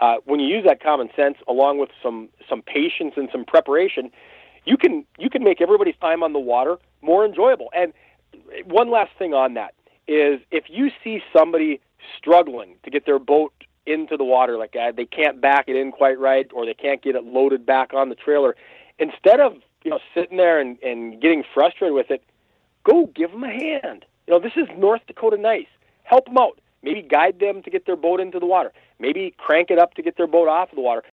when you use that common sense along with some patience and some preparation, you can make everybody's time on the water more enjoyable. And one last thing on that is, if you see somebody struggling to get their boat into the water, like they can't back it in quite right, or they can't get it loaded back on the trailer, instead of sitting there and getting frustrated with it, go give them a hand. This is North Dakota nice. Help them out. Maybe guide them to get their boat into the water. Maybe crank it up to get their boat off of the water.